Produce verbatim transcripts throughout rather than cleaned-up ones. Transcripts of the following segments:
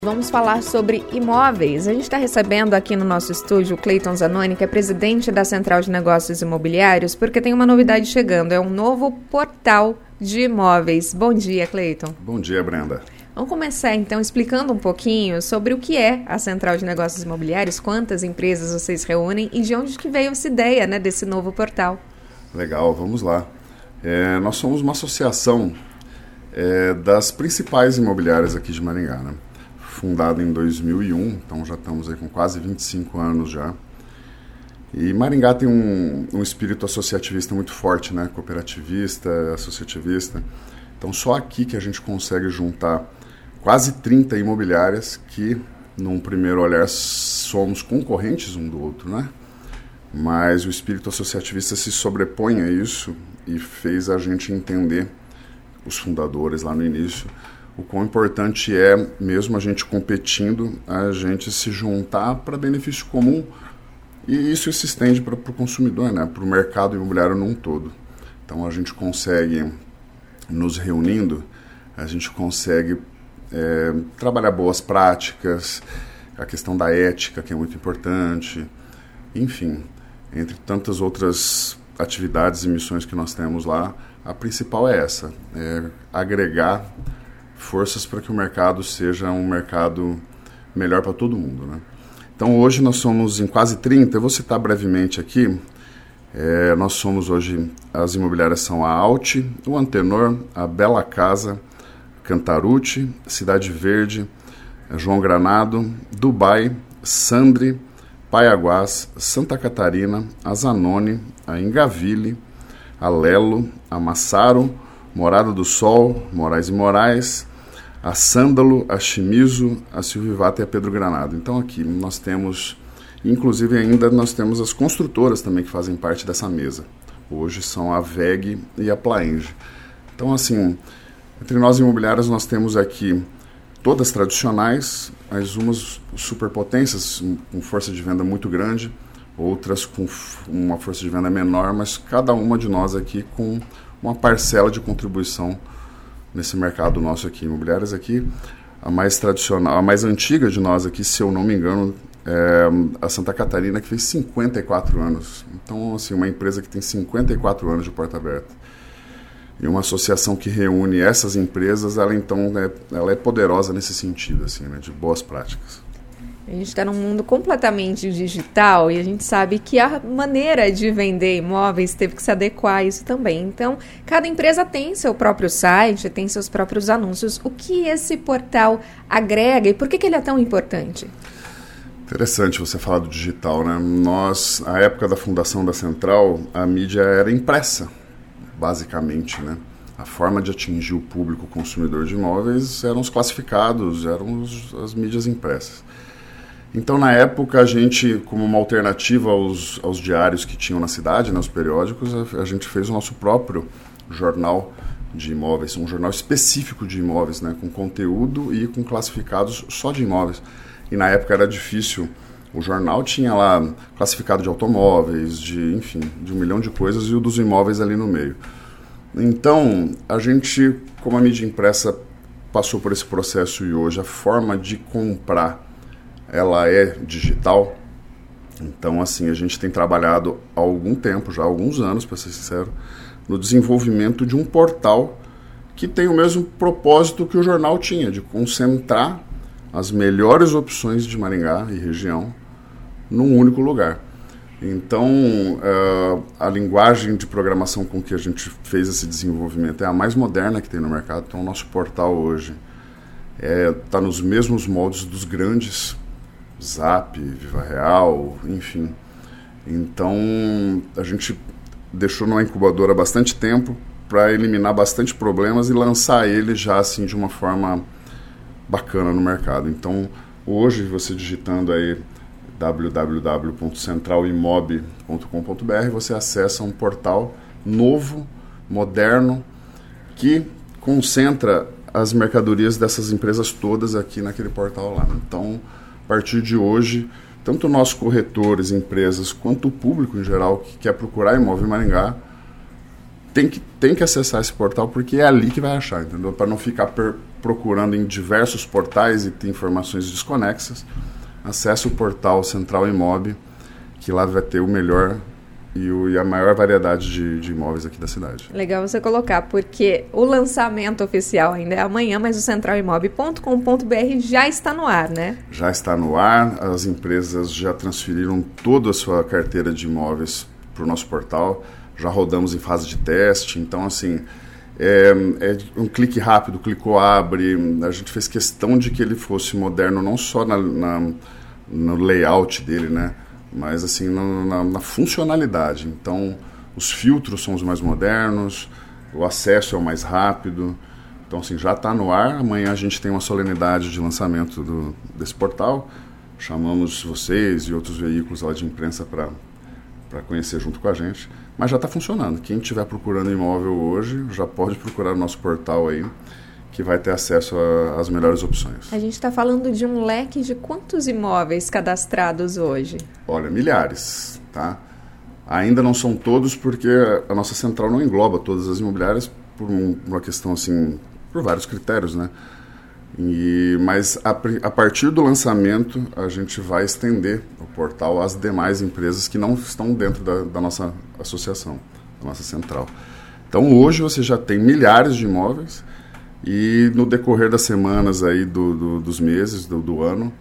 Vamos falar sobre imóveis. A gente está recebendo aqui no nosso estúdio o Cleiton Zanoni, que é presidente da Central de Negócios Imobiliários, porque tem uma novidade chegando, é um novo portal de imóveis. Bom dia, Cleiton. Bom dia, Brenda. Vamos começar, então, explicando um pouquinho sobre o que é a Central de Negócios Imobiliários, quantas empresas vocês reúnem e de onde que veio essa ideia, né, desse novo portal. Legal, vamos lá. É, nós somos uma associação é, das principais imobiliárias aqui de Maringá, né? Fundada em dois mil e um, então já estamos aí com quase vinte e cinco anos já. E Maringá tem um, um espírito associativista muito forte, né? Cooperativista, associativista. Então só aqui que a gente consegue juntar quase trinta imobiliárias que, num primeiro olhar, somos concorrentes um do outro, né? Mas o espírito associativista se sobrepõe a isso e fez a gente entender, os fundadores lá no início, o quão importante é, mesmo a gente competindo, a gente se juntar para benefício comum, e isso se estende para o consumidor, né? Para o mercado imobiliário num todo. Então a gente consegue, nos reunindo, a gente consegue é, trabalhar boas práticas, a questão da ética, que é muito importante, enfim, entre tantas outras atividades e missões que nós temos lá, a principal é essa, é agregar forças para que o mercado seja um mercado melhor para todo mundo, né? Então hoje nós somos em quase trinta, eu vou citar brevemente aqui, é, nós somos hoje, as imobiliárias são a Alt, o Antenor, a Bela Casa, Cantarucci, Cidade Verde, João Granado, Dubai, Sandri, Paiaguás, Santa Catarina, a Zanoni, a Ingaville, a Lelo, a Massaro, Morada do Sol, Moraes e Moraes, a Sândalo, a Chimizo, a Silvivata e a Pedro Granado. Então aqui nós temos, inclusive ainda nós temos as construtoras também que fazem parte dessa mesa. Hoje são a V E G e a Plaenge. Então assim, entre nós imobiliárias nós temos aqui todas tradicionais, mas umas superpotências com força de venda muito grande, outras com uma força de venda menor, mas cada uma de nós aqui com uma parcela de contribuição nesse mercado nosso aqui. Imobiliárias aqui, a mais tradicional, a mais antiga de nós aqui, se eu não me engano, é a Santa Catarina, que fez cinquenta e quatro anos. Então, assim, uma empresa que tem cinquenta e quatro anos de porta aberta. E uma associação que reúne essas empresas, ela então é, ela é poderosa nesse sentido, assim, né, de boas práticas. A gente está num mundo completamente digital e a gente sabe que a maneira de vender imóveis teve que se adequar a isso também. Então, cada empresa tem seu próprio site, tem seus próprios anúncios. O que esse portal agrega e por que, que ele é tão importante? Interessante você falar do digital, né? Nós, na época da fundação da Central, a mídia era impressa, basicamente, né? A forma de atingir o público consumidor de imóveis eram os classificados, eram os, as mídias impressas. Então, na época, a gente, como uma alternativa aos, aos diários que tinham na cidade, né, os periódicos, a, a gente fez o nosso próprio jornal de imóveis, um jornal específico de imóveis, né, com conteúdo e com classificados só de imóveis. E na época era difícil, o jornal tinha lá classificado de automóveis, de, enfim, de um milhão de coisas e o dos imóveis ali no meio. Então, a gente, como a mídia impressa passou por esse processo e hoje a forma de comprar ela é digital, então assim, a gente tem trabalhado há algum tempo, já há alguns anos, para ser sincero, no desenvolvimento de um portal que tem o mesmo propósito que o jornal tinha, de concentrar as melhores opções de Maringá e região num único lugar. Então, uh, a linguagem de programação com que a gente fez esse desenvolvimento é a mais moderna que tem no mercado, então o nosso portal hoje está é, nos mesmos moldes dos grandes, Zap, Viva Real, enfim. Então, a gente deixou numa incubadora há bastante tempo para eliminar bastante problemas e lançar ele já assim de uma forma bacana no mercado. Então, hoje, você digitando aí w w w ponto central imob ponto com ponto b r, você acessa um portal novo, moderno, que concentra as mercadorias dessas empresas todas aqui naquele portal lá. Então, a partir de hoje, tanto nós corretores, empresas, quanto o público em geral que quer procurar imóvel em Maringá, tem que, tem que acessar esse portal, porque é ali que vai achar, entendeu? Para não ficar per, procurando em diversos portais e tem informações desconexas, acesse o portal Central Imob, que lá vai ter o melhor e, o, e a maior variedade de, de imóveis aqui da cidade. Legal você colocar, porque o lançamento oficial ainda é amanhã, mas o central imob ponto com ponto b r já está no ar, né? Já está no ar, as empresas já transferiram toda a sua carteira de imóveis para o nosso portal, já rodamos em fase de teste, então assim, é, é um clique rápido, clicou, abre, a gente fez questão de que ele fosse moderno não só na, na, no layout dele, né? Mas assim, na, na, na funcionalidade. Então, os filtros são os mais modernos, o acesso é o mais rápido. Então, assim, já está no ar. Amanhã a gente tem uma solenidade de lançamento do, desse portal. Chamamos vocês e outros veículos lá de imprensa para para conhecer junto com a gente. Mas já está funcionando. Quem estiver procurando imóvel hoje, já pode procurar o nosso portal aí, que vai ter acesso às melhores opções. A gente está falando de um leque de quantos imóveis cadastrados hoje? Olha, milhares, tá? Ainda não são todos porque a nossa central não engloba todas as imobiliárias por um, uma questão assim, por vários critérios, né? E, mas a, a partir do lançamento a gente vai estender o portal às demais empresas que não estão dentro da, da nossa associação, da nossa central. Então hoje você já tem milhares de imóveis. E no decorrer das semanas aí do, do, dos meses, do, do ano,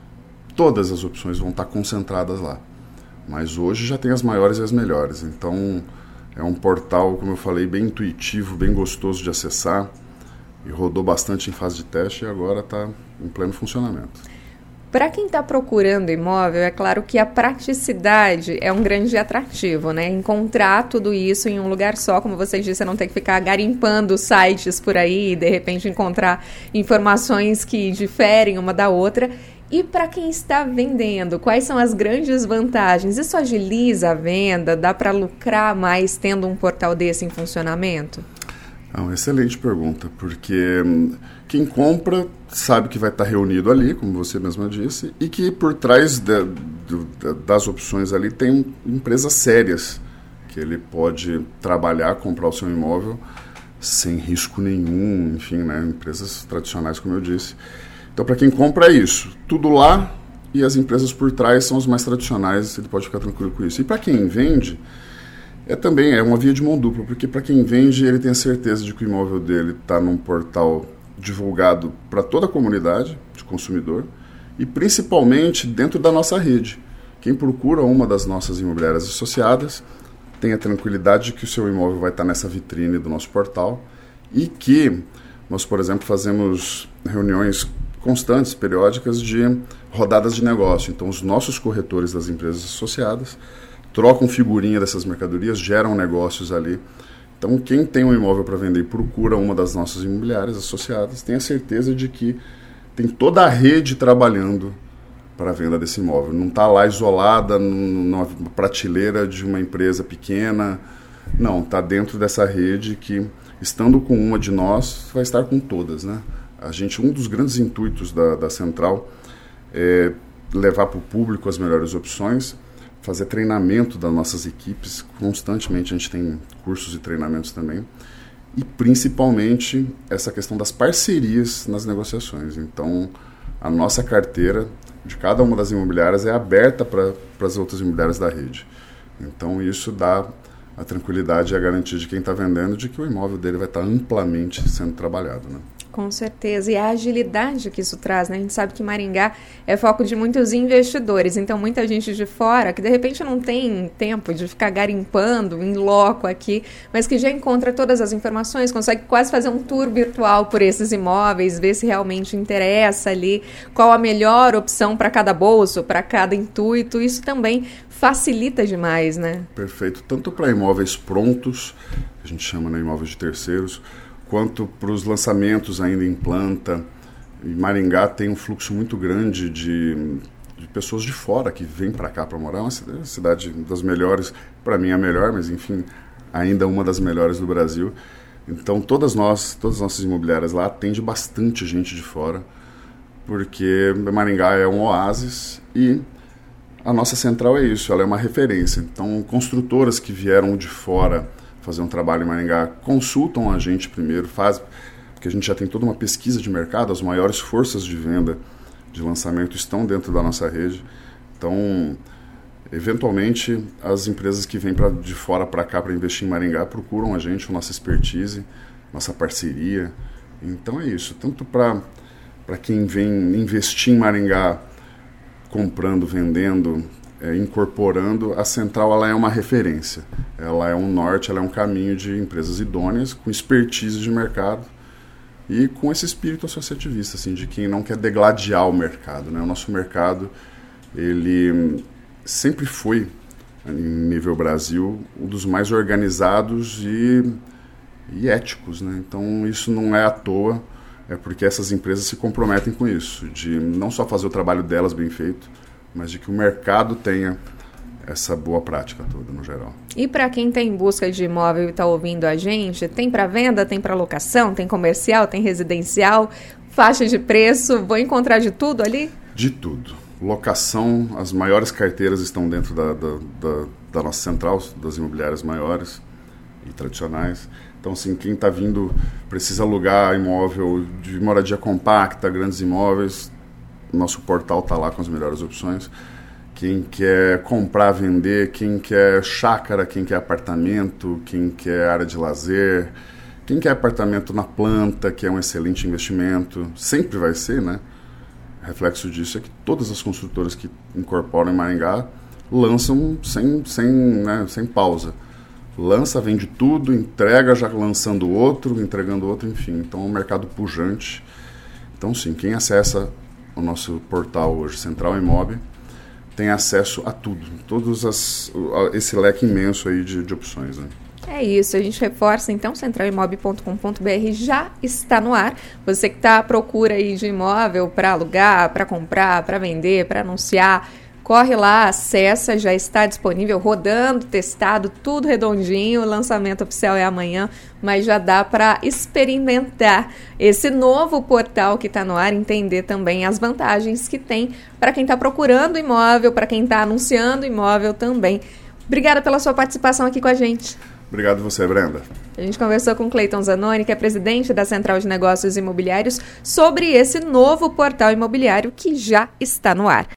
todas as opções vão estar concentradas lá. Mas hoje já tem as maiores e as melhores. Então é um portal, como eu falei, bem intuitivo, bem gostoso de acessar. E rodou bastante em fase de teste e agora está em pleno funcionamento. Para quem está procurando imóvel, é claro que a praticidade é um grande atrativo, né? Encontrar tudo isso em um lugar só, como você disse, você não tem que ficar garimpando sites por aí e de repente encontrar informações que diferem uma da outra. E para quem está vendendo, quais são as grandes vantagens? Isso agiliza a venda? Dá para lucrar mais tendo um portal desse em funcionamento? É uma excelente pergunta, porque quem compra sabe que vai estar reunido ali, como você mesma disse, e que por trás de, de, das opções ali tem empresas sérias, que ele pode trabalhar, comprar o seu imóvel sem risco nenhum, enfim, né, empresas tradicionais, como eu disse. Então, para quem compra é isso, tudo lá e as empresas por trás são as mais tradicionais, ele pode ficar tranquilo com isso. E para quem vende, é também é uma via de mão dupla, porque para quem vende, ele tem a certeza de que o imóvel dele está num portal divulgado para toda a comunidade de consumidor e principalmente dentro da nossa rede. Quem procura uma das nossas imobiliárias associadas tem a tranquilidade de que o seu imóvel vai estar nessa vitrine do nosso portal e que nós, por exemplo, fazemos reuniões constantes, periódicas de rodadas de negócio. Então, os nossos corretores das empresas associadas trocam figurinha dessas mercadorias, geram negócios ali. Então, quem tem um imóvel para vender e procura uma das nossas imobiliárias associadas, tem a certeza de que tem toda a rede trabalhando para a venda desse imóvel. Não está lá isolada numa prateleira de uma empresa pequena. Não, está dentro dessa rede que, estando com uma de nós, vai estar com todas, né? A gente, um dos grandes intuitos da, da Central é levar para o público as melhores opções, fazer treinamento das nossas equipes, constantemente a gente tem cursos e treinamentos também, e principalmente essa questão das parcerias nas negociações. Então, a nossa carteira de cada uma das imobiliárias é aberta para as outras imobiliárias da rede. Então, isso dá a tranquilidade e a garantia de quem está vendendo de que o imóvel dele vai estar amplamente sendo trabalhado, né? Com certeza, e a agilidade que isso traz, né? A gente sabe que Maringá é foco de muitos investidores, então muita gente de fora que de repente não tem tempo de ficar garimpando em loco aqui, mas que já encontra todas as informações, consegue quase fazer um tour virtual por esses imóveis, ver se realmente interessa ali, qual a melhor opção para cada bolso, para cada intuito. Isso também facilita demais, né? Perfeito, tanto para imóveis prontos, que a gente chama, né, imóveis de terceiros, quanto para os lançamentos ainda em planta. E Maringá tem um fluxo muito grande de, de pessoas de fora que vêm para cá para morar. É uma cidade, uma cidade das melhores, para mim a melhor, mas enfim, ainda uma das melhores do Brasil. Então todas nós, todas as nossas imobiliárias lá atendem bastante gente de fora, porque Maringá é um oásis e a nossa central é isso, ela é uma referência. Então construtoras que vieram de fora fazer um trabalho em Maringá consultam a gente primeiro, faz, porque a gente já tem toda uma pesquisa de mercado, as maiores forças de venda de lançamento estão dentro da nossa rede. Então, eventualmente, as empresas que vêm pra, de fora para cá para investir em Maringá procuram a gente, a nossa expertise, nossa parceria. Então é isso, tanto para para quem vem investir em Maringá, comprando, vendendo, é, incorporando, a Central ela é uma referência. Ela é um norte, ela é um caminho de empresas idôneas, com expertise de mercado e com esse espírito associativista, assim, de quem não quer degladiar o mercado, né? O nosso mercado, ele sempre foi, em nível Brasil, um dos mais organizados e, e éticos, né? Então isso não é à toa, é porque essas empresas se comprometem com isso, de não só fazer o trabalho delas bem feito, mas de que o mercado tenha essa boa prática toda, no geral. E para quem está em busca de imóvel e está ouvindo a gente, tem para venda, tem para locação, tem comercial, tem residencial, faixa de preço, vou encontrar de tudo ali? De tudo. Locação, as maiores carteiras estão dentro da, da, da, da nossa central, das imobiliárias maiores e tradicionais. Então, assim, quem está vindo, precisa alugar imóvel de moradia compacta, grandes imóveis, nosso portal está lá com as melhores opções. Quem quer comprar, vender, quem quer chácara, quem quer apartamento, quem quer área de lazer, quem quer apartamento na planta, que é um excelente investimento, sempre vai ser, né? Reflexo disso é que todas as construtoras que incorporam em Maringá lançam sem, sem, né, sem pausa. Lança, vende tudo, entrega já lançando outro, entregando outro, enfim. Então é um mercado pujante. Então sim, quem acessa o nosso portal hoje, Central Imob, tem acesso a tudo, todos as, esse leque imenso aí de, de opções, né? É isso, a gente reforça então, central imob ponto com ponto b r já está no ar. Você que está à procura aí de imóvel para alugar, para comprar, para vender, para anunciar, corre lá, acessa, já está disponível, rodando, testado, tudo redondinho. O lançamento oficial é amanhã, mas já dá para experimentar esse novo portal que está no ar, entender também as vantagens que tem para quem está procurando imóvel, para quem está anunciando imóvel também. Obrigada pela sua participação aqui com a gente. Obrigado você, Brenda. A gente conversou com Cleiton Zanoni, que é presidente da Central de Negócios Imobiliários, sobre esse novo portal imobiliário que já está no ar.